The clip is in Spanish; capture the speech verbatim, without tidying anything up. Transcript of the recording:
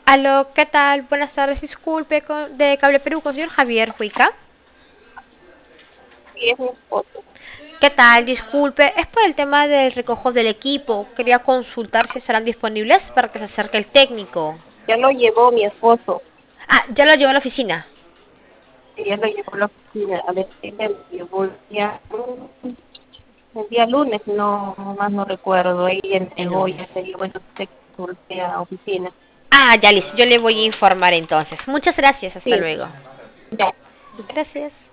Aló, ¿qué tal? Buenas tardes, disculpe, con- de Cable Perú con el señor Javier Huica. Sí, es mi esposo. ¿Qué tal? Disculpe, es por el tema del recojo del equipo. Quería consultar si estarán disponibles para que se acerque el técnico. Ya lo llevó mi esposo. Ah, ya lo llevo a la oficina. Sí, ya lo llevó a la oficina. A ver, él me llevó el día, el día lunes, no, más no recuerdo. Ahí El entregó, lunes. ya se llevó, entonces volví a la oficina. Ah, ya listo, yo le voy a informar entonces. Muchas gracias, hasta Sí, luego. ya. Gracias.